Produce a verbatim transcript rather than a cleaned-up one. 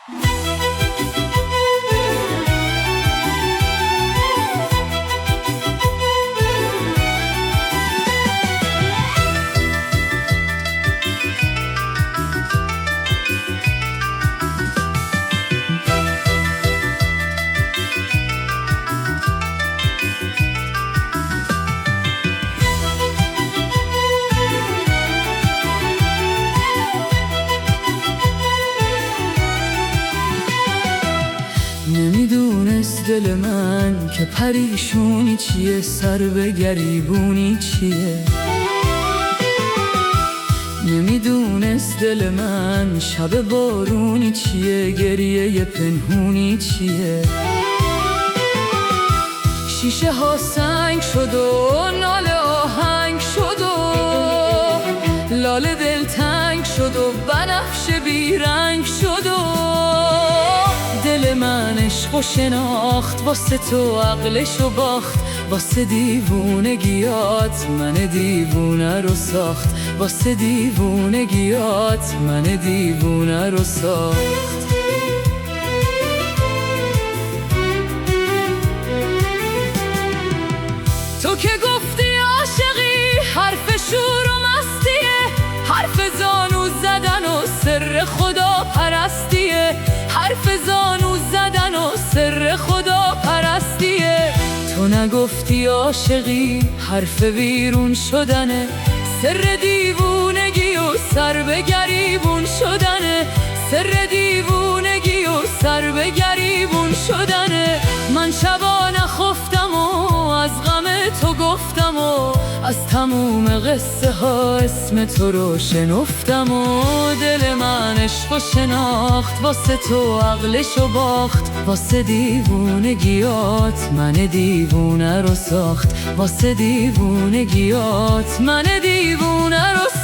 نمیدونست دل من که پریشونی چیه، سر به گریبونی چیه. نمیدونست دل من شب بارونی چیه، گریه پنهونی چیه. شیشه ها سنگ شد و ناله آهنگ شد و لاله دل تنگ شد و بنفشه بیرنگ شد و دل من عشق و شناخت، واسه تو عقلشو باخت. واسه دیوونگیات من دیوونه رو ساخت، واسه دیوونگیات من دیوونه رو ساخت. تو که گفتی عاشقی حرف شور و مستیه، حرف زانو زدن و سر خدا پرستیه، حرف زانو زدن و سر خدا پرستیه. تو نگفتی عاشقی حرف ویرون شدنه، سر دیوونگی و سر به گریبون شدنه، سر دیوونگی و سر به گریبون شدنه. من شبا نخفتم و از غم تو گفتم و از تموم قصه ها اسم تو رو شنفتم و دل من عشق و شناخت، واسه تو عقلشو باخت. واسه دیوونگیات من دیوونه رو ساخت، واسه دیوونگیات من دیوونه رو ساخت.